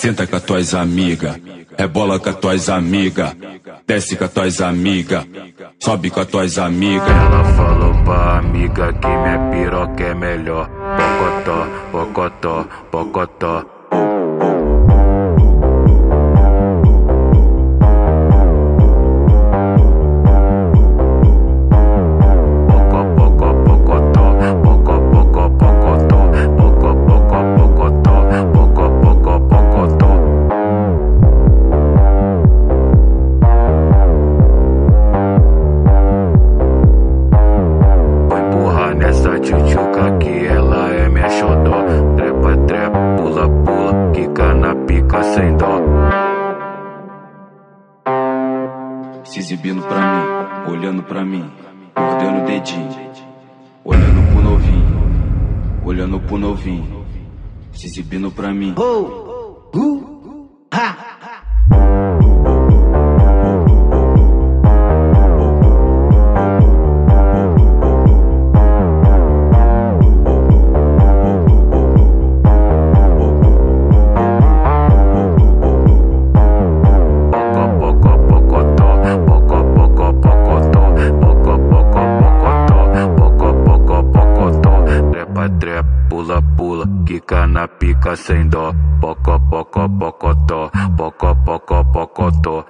Senta com as tuas amigas, rebola com as tuas amigas, desce com as tuas amigas, sobe com as tuas amigas. Ela falou pra amiga que minha piroca é melhor. Pocotó, pocotó, pocotó. Essa tchutchuca que ela é minha xodó. Trepa, trepa, pula, pula, quica na pica sem dó. Se exibindo pra mim, olhando pra mim, mordendo o dedinho, olhando pro novinho, olhando pro novinho, se exibindo pra mim. Trepa, pula, pula, quica na pica sem dó. Pocó, pocó, pocotó, pocó, pocó, pocotó.